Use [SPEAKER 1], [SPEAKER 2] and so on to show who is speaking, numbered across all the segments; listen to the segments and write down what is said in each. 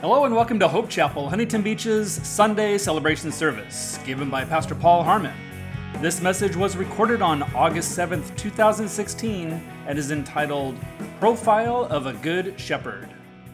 [SPEAKER 1] Hello and welcome to Hope Chapel, Huntington Beach's Sunday celebration service, given by Pastor Paul Harmon. This message was recorded on August 7th, 2016, and is entitled, Profile of a Good Shepherd.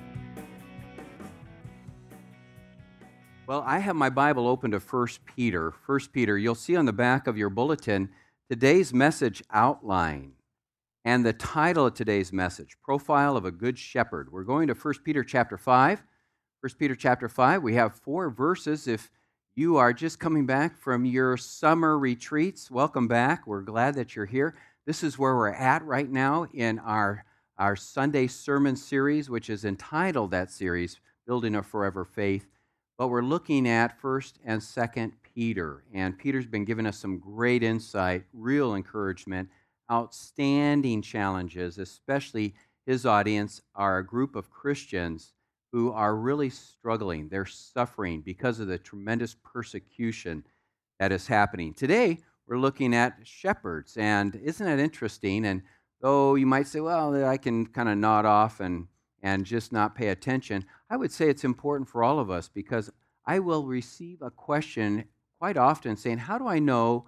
[SPEAKER 2] Well, I have my Bible open to 1 Peter. 1 Peter, you'll see on the back of your bulletin today's message outline and the title of today's message, Profile of a Good Shepherd. We're going to 1 Peter chapter 5. 1 Peter chapter 5, we have 4 verses. If you are just coming back from your summer retreats, welcome back. We're glad that you're here. This is where we're at right now in our Sunday sermon series, which is entitled, that series, Building a Forever Faith. But we're looking at 1st and 2nd Peter. And Peter's been giving us some great insight, real encouragement, outstanding challenges, especially his audience are a group of Christians who are really struggling. They're suffering because of the tremendous persecution that is happening. Today, we're looking at shepherds, and isn't that interesting? And though you might say, well, I can kind of nod off and just not pay attention, I would say it's important for all of us because I will receive a question quite often saying, how do I know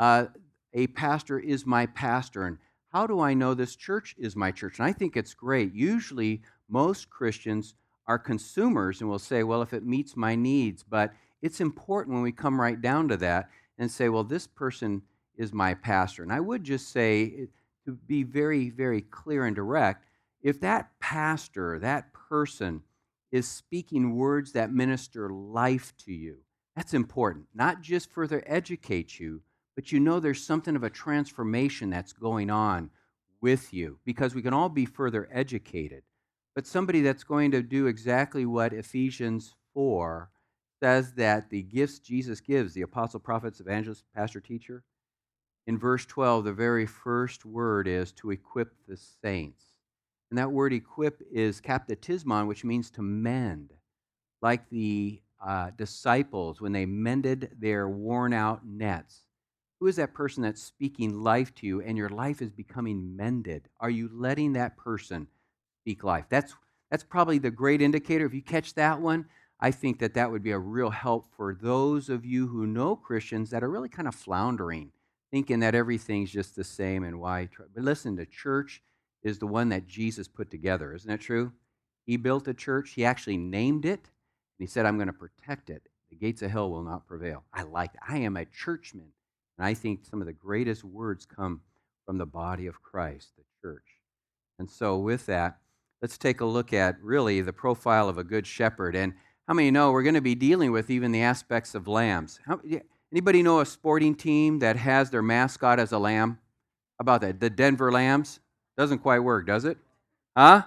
[SPEAKER 2] a pastor is my pastor, and how do I know this church is my church? And I think it's great. Usually, most Christians are consumers and will say, well, if it meets my needs, but it's important when we come right down to that and say, well, this person is my pastor. And I would just say, to be very, very clear and direct, if that pastor, that person, is speaking words that minister life to you, that's important. Not just further educate you, but you know there's something of a transformation that's going on with you, because we can all be further educated. But somebody that's going to do exactly what Ephesians 4 says that the gifts Jesus gives, the apostle, prophets, evangelist, pastor, teacher, in verse 12, the very first word is to equip the saints. And that word equip is kaptatismon, which means to mend. Like the disciples, when they mended their worn-out nets. Who is that person that's speaking life to you and your life is becoming mended? Are you letting that person speak life? That's probably the great indicator. If you catch that one, I think that would be a real help for those of you who know Christians that are really kind of floundering, thinking that everything's just the same and why try. But listen, the church is the one that Jesus put together. Isn't that true? He built a church. He actually named it. And he said, I'm going to protect it. The gates of hell will not prevail. I like that. I am a churchman. And I think some of the greatest words come from the body of Christ, the church. And so with that, let's take a look at really the profile of a good shepherd. And how many know we're going to be dealing with even the aspects of lambs? Anybody know a sporting team that has their mascot as a lamb? How about that? The Denver Lambs? Doesn't quite work, does it? Huh?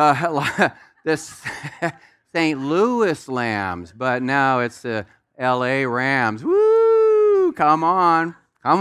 [SPEAKER 2] The St. Louis Lambs, but now it's the L.A. Rams. Woo! Come on.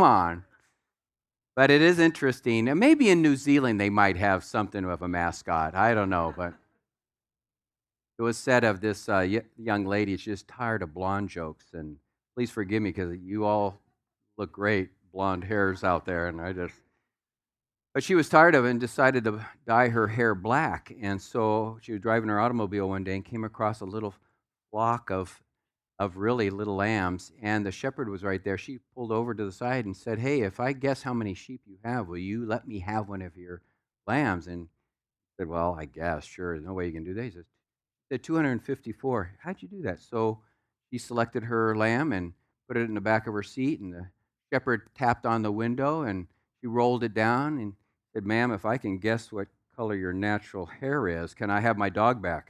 [SPEAKER 2] But it is interesting. And maybe in New Zealand they might have something of a mascot. I don't know, but it was said of this young lady, she's just tired of blonde jokes. And please forgive me because you all look great, blonde hairs out there, But she was tired of it and decided to dye her hair black. And so she was driving her automobile one day and came across a little flock of really little lambs, and the shepherd was right there. She pulled over to the side and said, hey, if I guess how many sheep you have, will you let me have one of your lambs? And he said, well, I guess, sure. There's no way you can do that. He said, 254. How'd you do that? So she selected her lamb and put it in the back of her seat, and the shepherd tapped on the window, and she rolled it down and said, ma'am, if I can guess what color your natural hair is, can I have my dog back?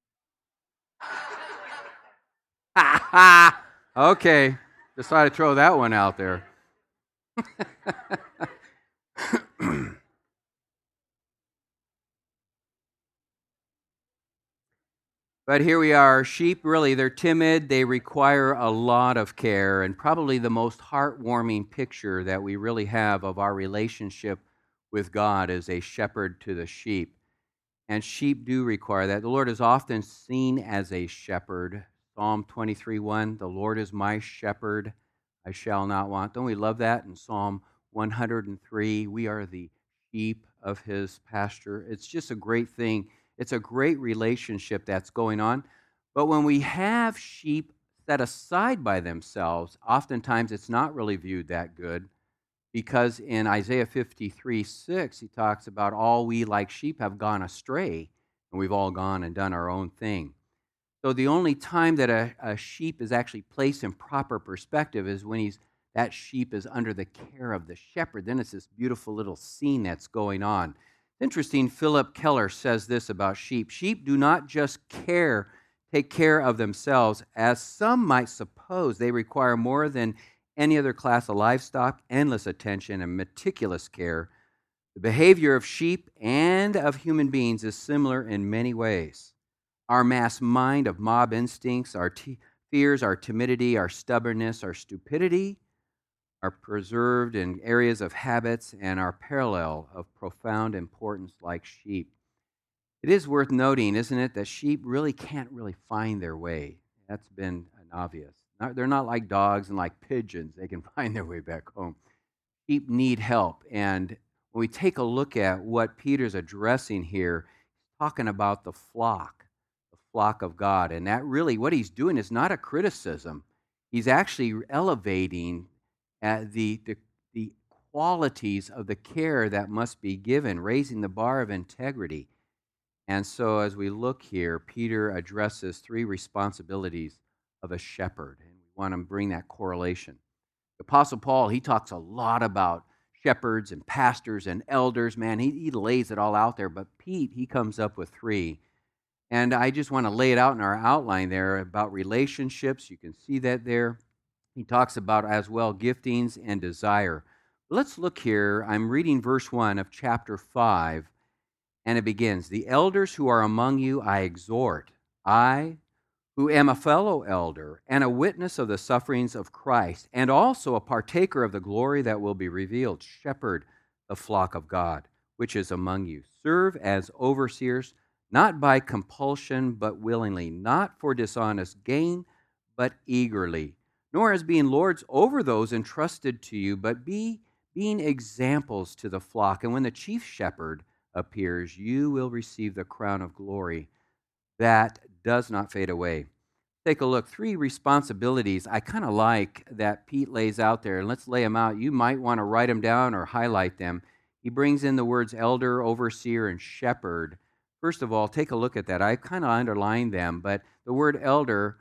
[SPEAKER 2] Okay, decided to throw that one out there. But here we are. Sheep, really, they're timid. They require a lot of care, and probably the most heartwarming picture that we really have of our relationship with God is a shepherd to the sheep. And sheep do require that. The Lord is often seen as a shepherd. Psalm 23:1, the Lord is my shepherd, I shall not want. Don't we love that? In Psalm 103, we are the sheep of his pasture. It's just a great thing. It's a great relationship that's going on. But when we have sheep set aside by themselves, oftentimes it's not really viewed that good, because in Isaiah 53:6, he talks about all we like sheep have gone astray, and we've all gone and done our own thing. So the only time that a sheep is actually placed in proper perspective is when that sheep is under the care of the shepherd. Then it's this beautiful little scene that's going on. Interesting, Philip Keller says this about sheep. Sheep do not just take care of themselves, as some might suppose. They require more than any other class of livestock, endless attention and meticulous care. The behavior of sheep and of human beings is similar in many ways. Our mass mind of mob instincts, our fears, our timidity, our stubbornness, our stupidity are preserved in areas of habits and are parallel of profound importance like sheep. It is worth noting, isn't it, that sheep really can't really find their way. That's been obvious. They're not like dogs and like pigeons. They can find their way back home. Sheep need help. And when we take a look at what Peter's addressing here, he's talking about the flock of God. And that really, what he's doing is not a criticism. He's actually elevating the qualities of the care that must be given, raising the bar of integrity. And so as we look here, Peter addresses three responsibilities of a shepherd. And we want to bring that correlation. The Apostle Paul, he talks a lot about shepherds and pastors and elders. Man, he lays it all out there. But Pete, he comes up with three. And I just want to lay it out in our outline there about relationships. You can see that there. He talks about as well giftings and desire. Let's look here. I'm reading verse 1 of chapter 5, and it begins, "The elders who are among you I exhort, I, who am a fellow elder and a witness of the sufferings of Christ, and also a partaker of the glory that will be revealed. Shepherd the flock of God, which is among you. Serve as overseers, not by compulsion, but willingly, not for dishonest gain, but eagerly, nor as being lords over those entrusted to you, but being examples to the flock. And when the chief shepherd appears, you will receive the crown of glory that does not fade away." Take a look. Three responsibilities I kind of like that Pete lays out there, and let's lay them out. You might want to write them down or highlight them. He brings in the words elder, overseer, and shepherd. First of all, take a look at that. I kind of underlined them, but the word elder,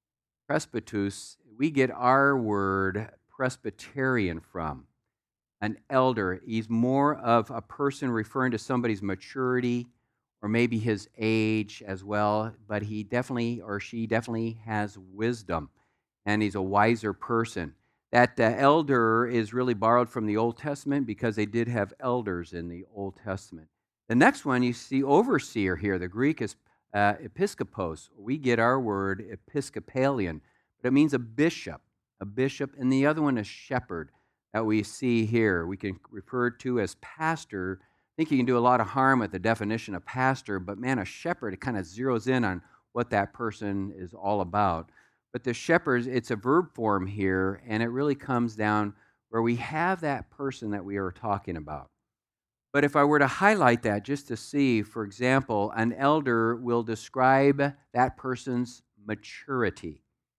[SPEAKER 2] presbytus, we get our word Presbyterian from. An elder, he's more of a person referring to somebody's maturity or maybe his age as well, but he definitely or she definitely has wisdom, and he's a wiser person. That elder is really borrowed from the Old Testament because they did have elders in the Old Testament. The next one, you see overseer here. The Greek is episkopos. We get our word Episcopalian, but it means a bishop, and the other one is shepherd that we see here. We can refer to as pastor. I think you can do a lot of harm with the definition of pastor, but man, a shepherd, it kind of zeroes in on what that person is all about. But the shepherd, it's a verb form here, and it really comes down where we have that person that we are talking about. But if I were to highlight that just to see, for example, an elder will describe that person's maturity.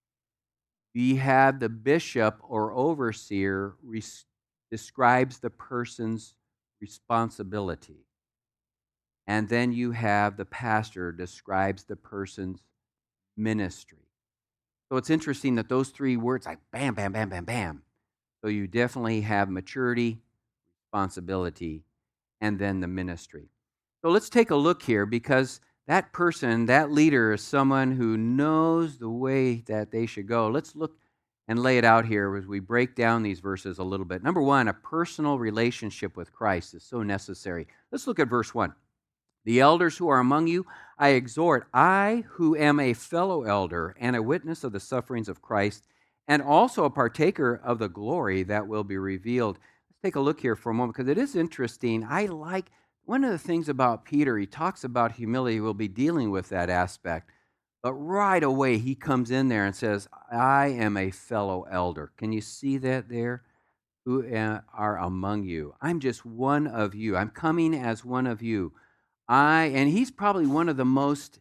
[SPEAKER 2] We have the bishop or overseer describes the person's responsibility. And then you have the pastor describes the person's ministry. So it's interesting that those three words, like bam, bam, bam, bam, bam. So you definitely have maturity, responsibility, and then the ministry. So let's take a look here, because that person, that leader, is someone who knows the way that they should go. Let's look and lay it out here as we break down these verses a little bit. Number one, a personal relationship with Christ is so necessary. Let's look at verse 1. "The elders who are among you, I exhort, I who am a fellow elder and a witness of the sufferings of Christ, and also a partaker of the glory that will be revealed." Let's take a look here for a moment, because it is interesting. I like one of the things about Peter, he talks about humility. We'll be dealing with that aspect. But right away, he comes in there and says, I am a fellow elder. Can you see that there? Who are among you. I'm just one of you. I'm coming as one of you. And he's probably one of the most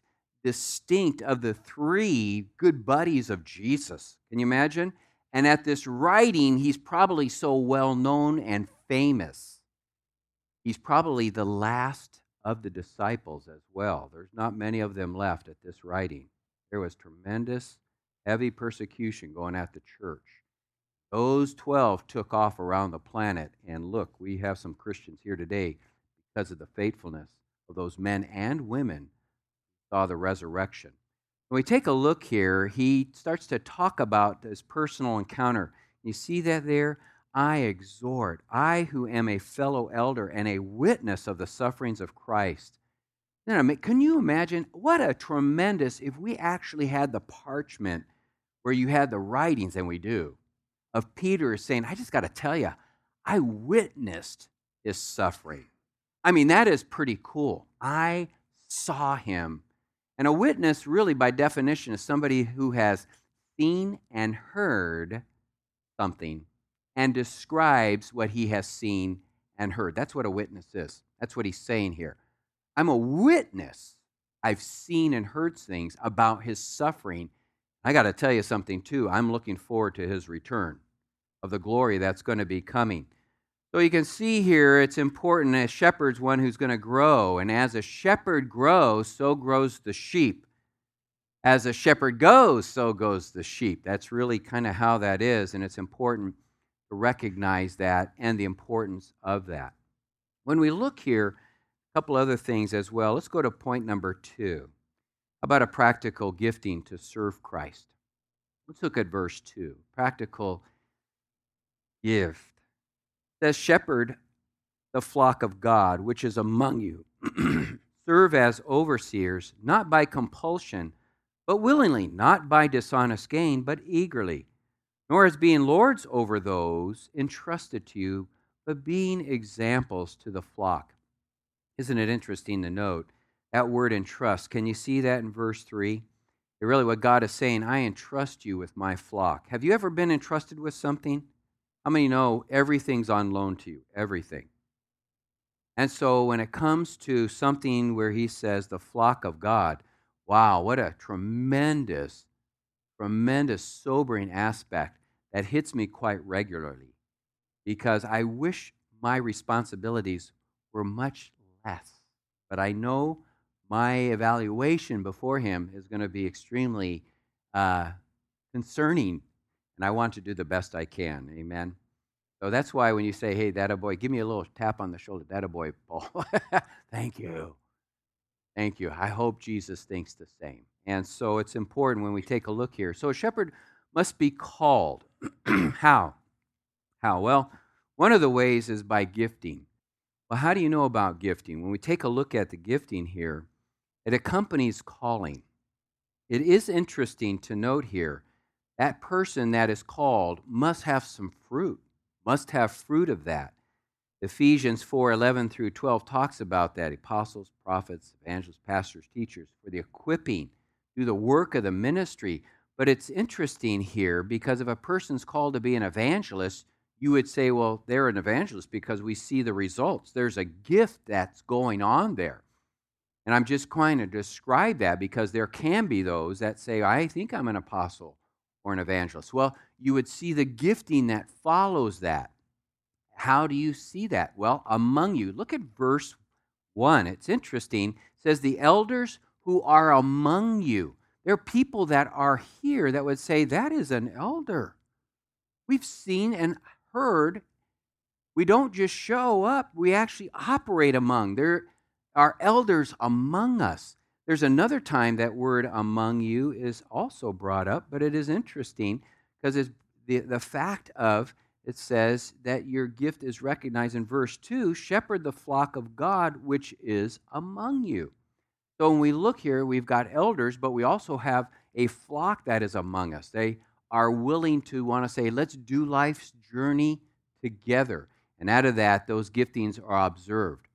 [SPEAKER 2] distinct of the three good buddies of Jesus. Can you imagine? And at this writing, he's probably so well known and famous. He's probably the last of the disciples as well. There's not many of them left at this writing. There was tremendous, heavy persecution going at the church. Those 12 took off around the planet, and look, we have some Christians here today because of the faithfulness of those men and women who saw the resurrection. When we take a look here, he starts to talk about this personal encounter. You see that there? I exhort, I who am a fellow elder and a witness of the sufferings of Christ. Then, can you imagine what a tremendous, if we actually had the parchment where you had the writings, and we do, of Peter saying, I just got to tell you, I witnessed his suffering. I mean, that is pretty cool. I saw him. And a witness, really, by definition, is somebody who has seen and heard something and describes what he has seen and heard. That's what a witness is. That's what he's saying here. I'm a witness. I've seen and heard things about his suffering. I got to tell you something, too. I'm looking forward to his return, of the glory that's going to be coming. So you can see here it's important. A shepherd's one who's going to grow. And as a shepherd grows, so grows the sheep. As a shepherd goes, so goes the sheep. That's really kind of how that is. And it's important to recognize that and the importance of that. When we look here, a couple other things as well. Let's go to point number 2. About a practical gifting to serve Christ. Let's look at verse 2. Practical gift. It says, shepherd the flock of God, which is among you. Serve as overseers, not by compulsion, but willingly, not by dishonest gain, but eagerly, nor as being lords over those entrusted to you, but being examples to the flock. Isn't it interesting to note that word entrust? Can you see that in verse 3? Really what God is saying, I entrust you with my flock. Have you ever been entrusted with something? How many know everything's on loan to you? Everything. And so when it comes to something where he says the flock of God, wow, what a tremendous, tremendous sobering aspect that hits me quite regularly, because I wish my responsibilities were much less. But I know my evaluation before him is going to be extremely concerning, and I want to do the best I can. Amen. So that's why when you say, hey, that a boy, give me a little tap on the shoulder. That a boy, Paul. Thank you. Thank you. I hope Jesus thinks the same. And so it's important when we take a look here. So a shepherd must be called. How? How? Well, one of the ways is by gifting. Well, how do you know about gifting? When we take a look at the gifting here, it accompanies calling. It is interesting to note here, that person that is called must have some fruit, must have fruit of that. Ephesians 4:11 through 12 talks about that. Apostles, prophets, evangelists, pastors, teachers, for the equipping, do the work of the ministry. But it's interesting here because if a person's called to be an evangelist, you would say, well, they're an evangelist because we see the results. There's a gift that's going on there. And I'm just trying to describe that because there can be those that say, I think I'm an apostle or an evangelist. Well, you would see the gifting that follows that. How do you see that? Well, among you. Look at verse 1. It's interesting. It says, the elders who are among you. There are people that are here that would say, that is an elder. We've seen and heard. We don't just show up. We actually operate among. There are elders among us. There's another time that word among you is also brought up, but it is interesting because it's the fact of, it says that your gift is recognized in verse 2, shepherd the flock of God which is among you. So when we look here, we've got elders, but we also have a flock that is among us. They are willing to want to say, let's do life's journey together. And out of that, those giftings are observed.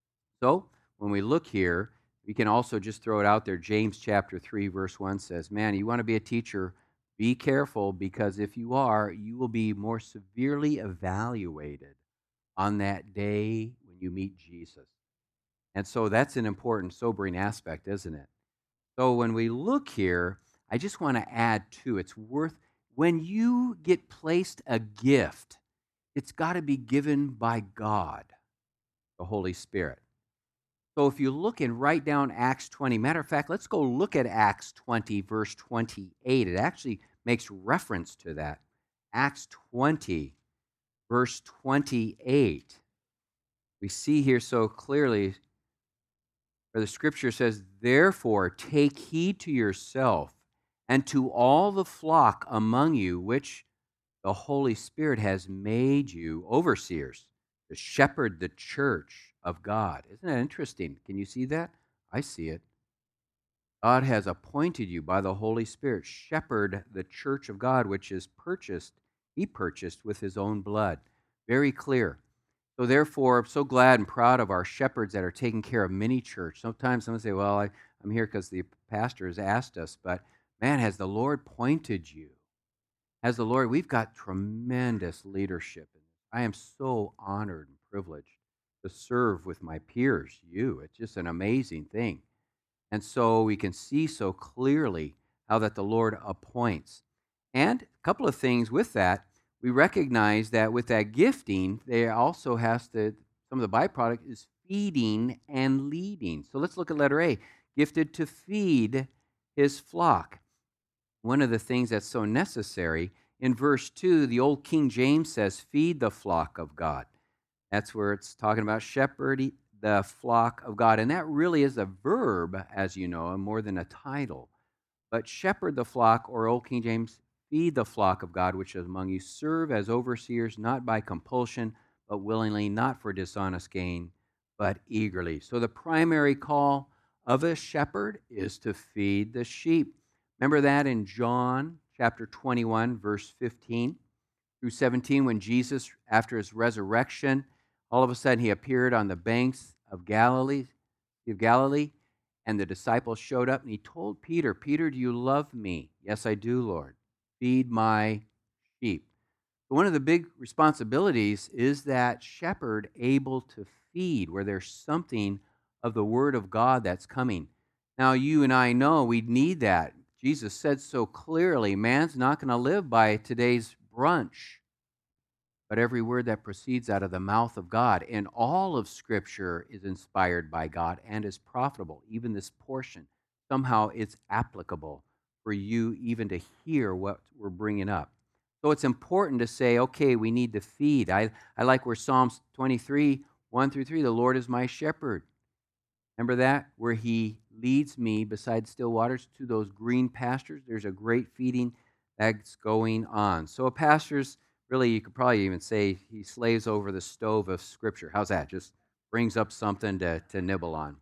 [SPEAKER 2] So when we look here, we can also just throw it out there. James chapter 3, verse 1 says, man, you want to be a teacher, be careful, because if you are, you will be more severely evaluated on that day when you meet Jesus. And so that's an important, sobering aspect, isn't it? So when we look here, I just want to add too, when you get placed a gift, it's got to be given by God, the Holy Spirit. So if you look and write down Acts 20, matter of fact, let's go look at Acts 20, verse 28. It actually makes reference to that. Acts 20, verse 28. We see here so clearly where the scripture says, "Therefore take heed to yourself and to all the flock among you, which the Holy Spirit has made you overseers to shepherd the church of God." Isn't that interesting? Can you see that? I see it. God has appointed you by the Holy Spirit, shepherd the church of God, which is he purchased with his own blood. Very clear. So therefore, I'm so glad and proud of our shepherds that are taking care of Mini Church. Sometimes someone say, well, I'm here because the pastor has asked us, but man, has the Lord pointed you? We've got tremendous leadership. I am so honored and privileged to serve with my peers, you. It's just an amazing thing. And so we can see so clearly how that the Lord appoints. And a couple of things with that, we recognize that with that gifting, there also some of the byproduct is feeding and leading. So let's look at letter A, gifted to feed his flock. One of the things that's so necessary, in verse 2, the old King James says, feed the flock of God. That's where it's talking about shepherd the flock of God. And that really is a verb, as you know, more than a title. But shepherd the flock, or old King James, feed the flock of God which is among you. Serve as overseers, not by compulsion, but willingly, not for dishonest gain, but eagerly. So the primary call of a shepherd is to feed the sheep. Remember that in John chapter 21, verse 15 through 17, when Jesus, after his resurrection, all of a sudden he appeared on the banks of Galilee, and the disciples showed up, and he told Peter, "Peter, do you love me?" "Yes, I do, Lord. Feed my sheep." One of the big responsibilities is that shepherd able to feed, where there's something of the word of God that's coming. Now, you and I know we need that. Jesus said so clearly, man's not going to live by today's brunch, but every word that proceeds out of the mouth of God. And all of Scripture is inspired by God and is profitable. Even this portion, somehow it's applicable for you even to hear what we're bringing up. So it's important to say, okay, we need to feed. I like where Psalms 23, 1 through 3, the Lord is my shepherd. Remember that? Where he leads me beside still waters to those green pastures. There's a great feeding that's going on. So a pastor's, really, you could probably even say he slaves over the stove of Scripture. How's that? Just brings up something to nibble on.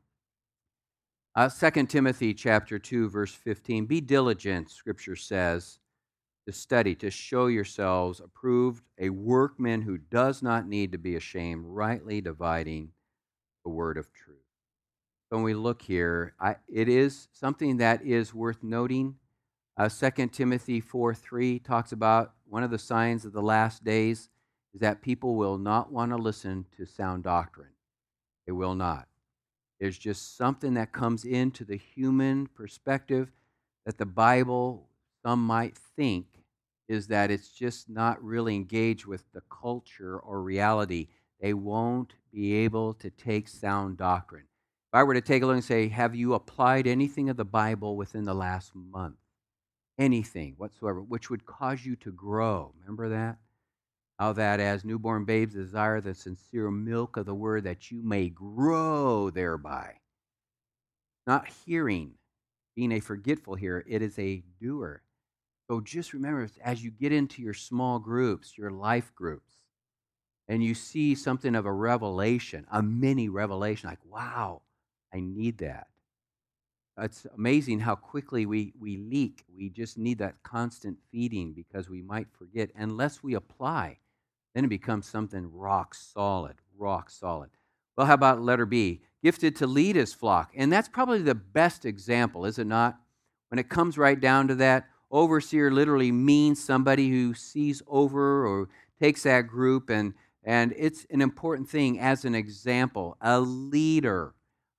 [SPEAKER 2] 2 Timothy chapter 2, verse 15. Be diligent, Scripture says, to study, to show yourselves approved, a workman who does not need to be ashamed, rightly dividing the word of truth. So when we look here, it is something that is worth noting. 2 Timothy 4:3 talks about one of the signs of the last days is that people will not want to listen to sound doctrine. They will not. There's just something that comes into the human perspective that the Bible, some might think, is that it's just not really engaged with the culture or reality. They won't be able to take sound doctrine. If I were to take a look and say, have you applied anything of the Bible within the last month? Anything whatsoever, which would cause you to grow. Remember that? How that as newborn babes desire the sincere milk of the word, that you may grow thereby. Not hearing, being a forgetful hearer, it is a doer. So just remember, as you get into your small groups, your life groups, and you see something of a revelation, a mini revelation, like, wow, I need that. It's amazing how quickly we leak. We just need that constant feeding because we might forget. Unless we apply, then it becomes something rock solid, rock solid. Well, how about letter B? Gifted to lead his flock. And that's probably the best example, is it not? When it comes right down to that, overseer literally means somebody who sees over or takes that group, and it's an important thing as an example, a leader.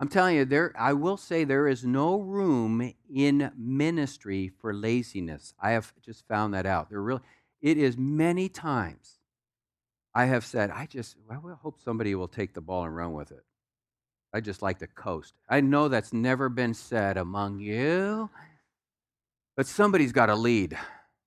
[SPEAKER 2] I'm telling you, I will say there is no room in ministry for laziness. I have just found that out. It is many times I have said, I will hope somebody will take the ball and run with it. I just like to coast. I know that's never been said among you, but somebody's got to lead.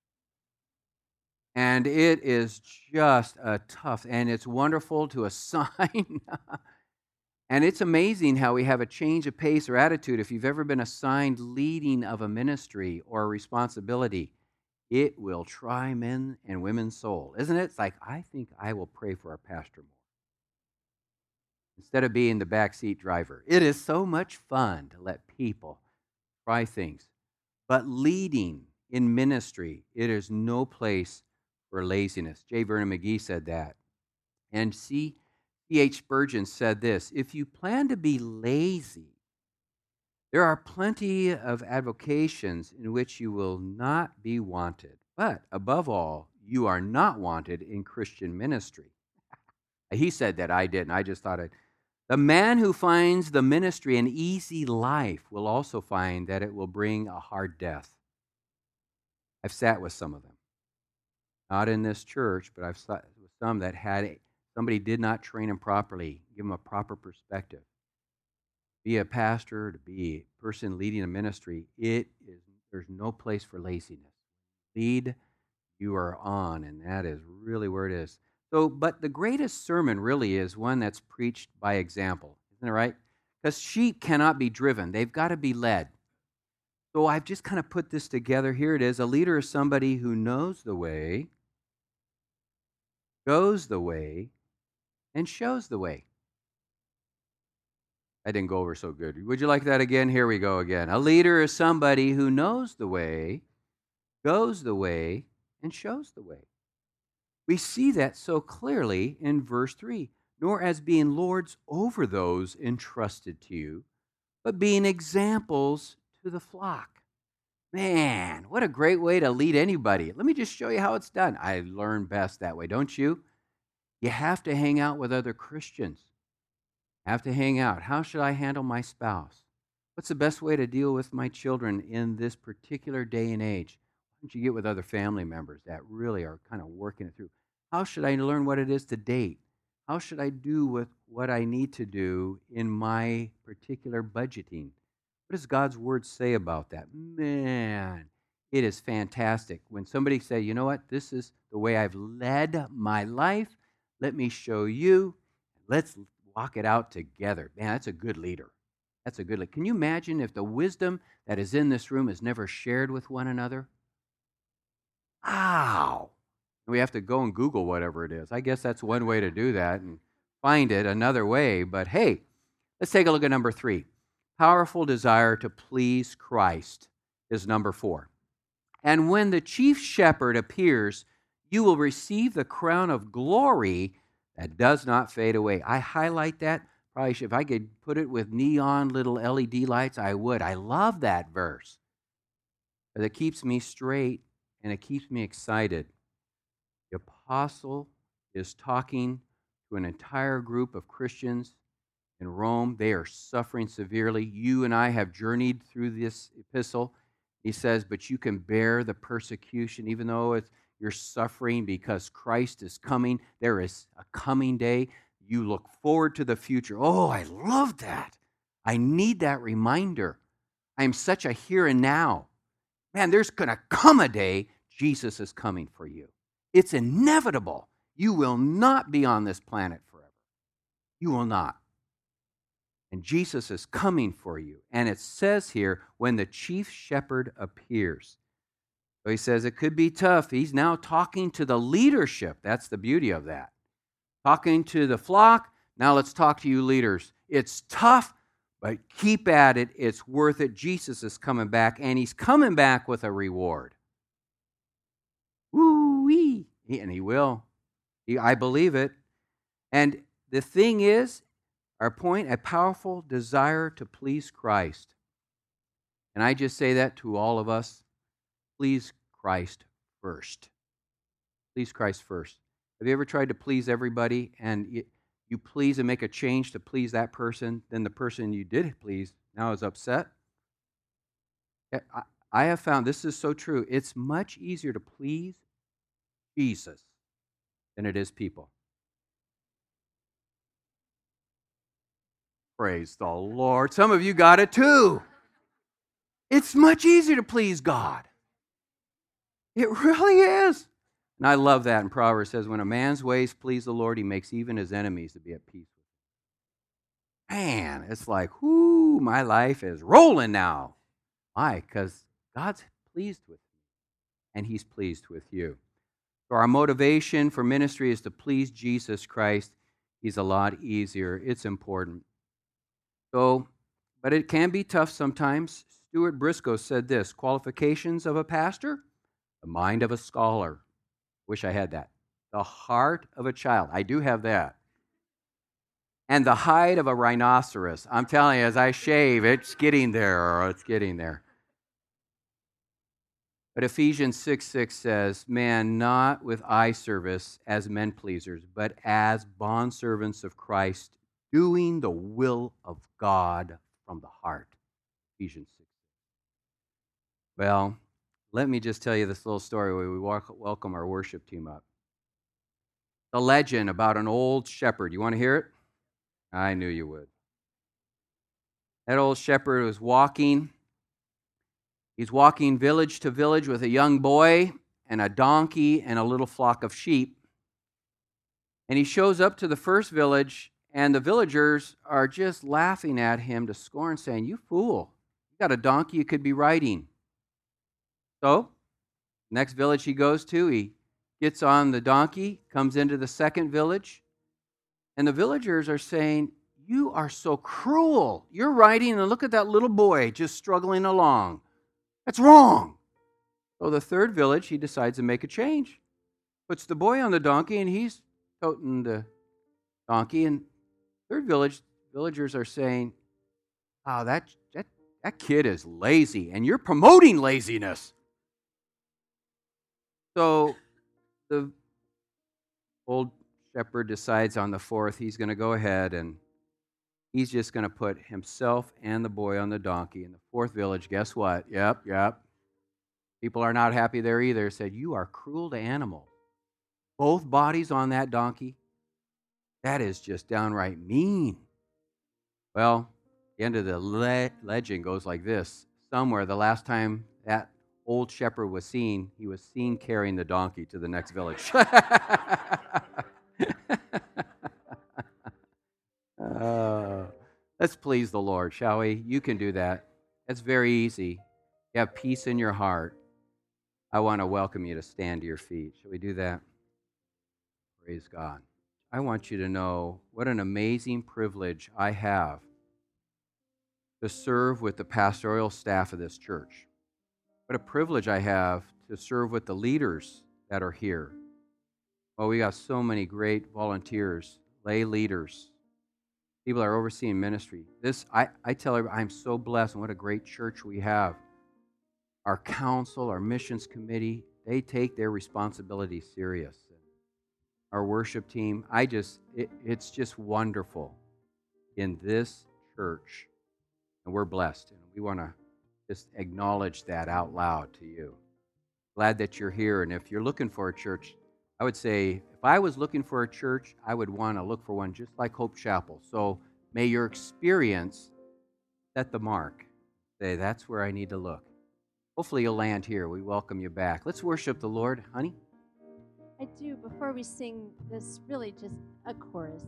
[SPEAKER 2] And it is just and it's wonderful to assign. And it's amazing how we have a change of pace or attitude. If you've ever been assigned leading of a ministry or a responsibility, it will try men and women's soul, isn't it? It's like, I think I will pray for our pastor more instead of being the backseat driver. It is so much fun to let people try things. But leading in ministry, it is no place for laziness. J. Vernon McGee said that. And C.H. Spurgeon said this: if you plan to be lazy, there are plenty of avocations in which you will not be wanted. But above all, you are not wanted in Christian ministry. He said that, I didn't. I just thought it. The man who finds the ministry an easy life will also find that it will bring a hard death. I've sat with some of them. Not in this church, but I've sat with some that somebody did not train them properly, give them a proper perspective. Be a pastor, to be a person leading a ministry, there's no place for laziness. Lead, you are on, and that is really where it is. So, but the greatest sermon really is one that's preached by example, isn't it right? Because sheep cannot be driven. They've got to be led. So I've just kind of put this together. Here it is. A leader is somebody who knows the way, goes the way, and shows the way. I didn't go over so good. Would you like that again? Here we go again. A leader is somebody who knows the way, goes the way, and shows the way. We see that so clearly in verse 3. Nor as being lords over those entrusted to you, but being examples to the flock. Man, what a great way to lead anybody. Let me just show you how it's done. I learn best that way, don't you? You have to hang out with other Christians. Have to hang out. How should I handle my spouse? What's the best way to deal with my children in this particular day and age? Why don't you get with other family members that really are kind of working it through? How should I learn what it is to date? How should I do with what I need to do in my particular budgeting? What does God's Word say about that? Man, it is fantastic. When somebody says, you know what, this is the way I've led my life, let me show you, let's walk it out together. Man, that's a good leader. That's a good leader. Can you imagine if the wisdom that is in this room is never shared with one another? Ow! We have to go and Google whatever it is. I guess that's one way to do that and find it another way. But hey, let's take a look at number 3. Powerful desire to please Christ is number 4. And when the chief shepherd appears, you will receive the crown of glory that does not fade away. I highlight that. Probably if I could put it with neon little LED lights, I would. I love that verse. But it keeps me straight and it keeps me excited. The apostle is talking to an entire group of Christians in Rome. They are suffering severely. You and I have journeyed through this epistle. He says, but you can bear the persecution, even though you're suffering because Christ is coming. There is a coming day. You look forward to the future. Oh, I love that. I need that reminder. I am such a here and now. Man, there's going to come a day Jesus is coming for you. It's inevitable. You will not be on this planet forever. You will not. And Jesus is coming for you. And it says here, when the chief shepherd appears. So he says it could be tough. He's now talking to the leadership. That's the beauty of that. Talking to the flock. Now let's talk to you leaders. It's tough, but keep at it. It's worth it. Jesus is coming back, and he's coming back with a reward. Woo-wee. And he will. I believe it. And the thing is, our point, a powerful desire to please Christ. And I just say that to all of us. Please Christ first. Please Christ first. Have you ever tried to please everybody and you please and make a change to please that person, then the person you did please now is upset. I have found this is so true. It's much easier to please Jesus than it is people. Praise the Lord. Some of you got it too. It's much easier to please God. It really is. And I love that in Proverbs. It says, when a man's ways please the Lord, he makes even his enemies to be at peace with him. Man, it's like, whoo, my life is rolling now. Why? Because God's pleased with me, and he's pleased with you. So our motivation for ministry is to please Jesus Christ. He's a lot easier. It's important. So, but it can be tough sometimes. Stuart Briscoe said this, qualifications of a pastor, the mind of a scholar. Wish I had that. The heart of a child. I do have that. And the hide of a rhinoceros. I'm telling you, as I shave, it's getting there. It's getting there. But Ephesians 6:6 says, man, not with eye service as men pleasers, but as bondservants of Christ, doing the will of God from the heart. Ephesians 6. Well, let me just tell you this little story where we welcome our worship team up. The legend about an old shepherd. You want to hear it? I knew you would. That old shepherd was walking. He's walking village to village with a young boy and a donkey and a little flock of sheep. And he shows up to the first village, and the villagers are just laughing at him to scorn, saying, you fool, you got a donkey you could be riding. So, next village he goes to, he gets on the donkey, comes into the second village, and the villagers are saying, you are so cruel. You're riding, and look at that little boy just struggling along. That's wrong. So the third village, he decides to make a change. Puts the boy on the donkey, and he's toting the donkey. And third village, villagers are saying, oh, that kid is lazy, and you're promoting laziness. So the old shepherd decides on the fourth, he's going to go ahead and he's just going to put himself and the boy on the donkey. In the fourth village, guess what? Yep. People are not happy there either. Said, you are cruel to animals. Both bodies on that donkey? That is just downright mean. Well, the end of the legend goes like this. Somewhere, the last time that old shepherd was seen, he was seen carrying the donkey to the next village. Let's please the Lord, shall we? You can do that. It's very easy. You have peace in your heart. I want to welcome you to stand to your feet. Shall we do that? Praise God. I want you to know what an amazing privilege I have to serve with the pastoral staff of this church. What a privilege I have to serve with the leaders that are here. Oh, we got so many great volunteers, lay leaders, people that are overseeing ministry. I tell everybody, I'm so blessed, and what a great church we have. Our council, our missions committee, they take their responsibility serious. Our worship team, it's just wonderful in this church, and we're blessed, and we want to just acknowledge that out loud to you. Glad that you're here, and if you're looking for a church, I would say, if I was looking for a church, I would want to look for one just like Hope Chapel. So may your experience set the mark. Say, that's where I need to look. Hopefully you'll land here. We welcome you back. Let's worship the Lord. Honey?
[SPEAKER 3] I do. Before we sing this, really just a chorus,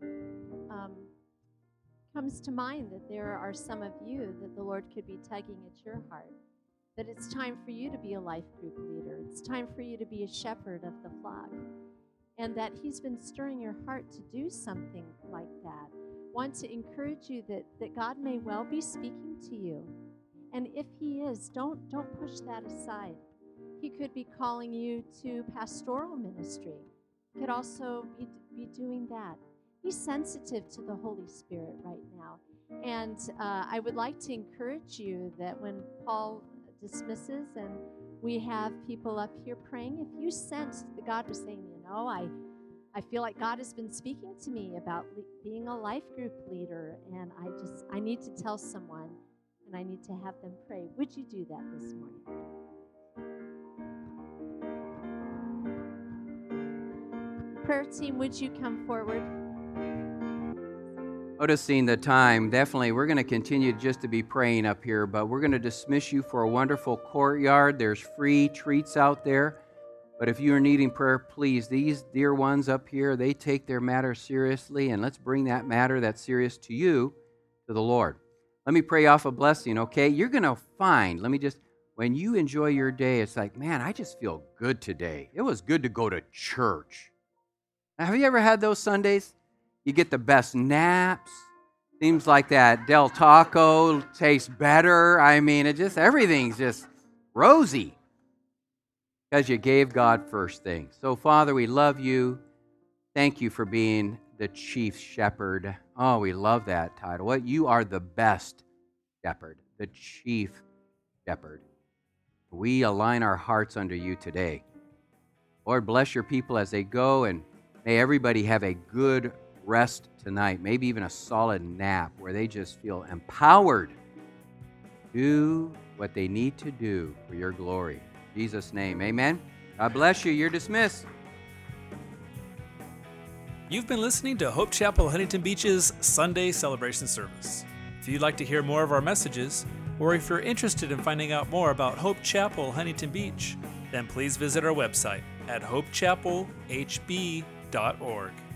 [SPEAKER 3] comes to mind that there are some of you that the Lord could be tugging at your heart, that it's time for you to be a life group leader. It's time for you to be a shepherd of the flock, and that He's been stirring your heart to do something like that. Want to encourage you that God may well be speaking to you. And if He is, don't push that aside. He could be calling you to pastoral ministry. He could also be doing that. Be sensitive to the Holy Spirit right now. And I would like to encourage you that when Paul dismisses and we have people up here praying, if you sense that God was saying, I I feel like God has been speaking to me about being a life group leader, and I need to tell someone, and I need to have them pray. Would you do that this morning? Prayer team, would you come forward?
[SPEAKER 2] Noticing the time, definitely we're going to continue just to be praying up here, but we're going to dismiss you for a wonderful courtyard. There's free treats out there. But if you are needing prayer, please, these dear ones up here, they take their matter seriously, and let's bring that matter that's serious to you, to the Lord. Let me pray off a blessing, okay? You're going to find, when you enjoy your day, it's like, man, I just feel good today. It was good to go to church. Now, have you ever had those Sundays? You get the best naps. Seems like that Del Taco tastes better. I mean, everything's just rosy because you gave God first thing. So, Father, we love you. Thank you for being the chief shepherd. Oh, we love that title. What? You are the best shepherd, the chief shepherd. We align our hearts under you today. Lord, bless your people as they go, and may everybody have a good rest tonight, maybe even a solid nap where they just feel empowered to do what they need to do for your glory. In Jesus' name, amen. God bless you. You're dismissed.
[SPEAKER 1] You've been listening to Hope Chapel Huntington Beach's Sunday celebration service. If you'd like to hear more of our messages, or if you're interested in finding out more about Hope Chapel Huntington Beach, then please visit our website at hopechapelhb.org.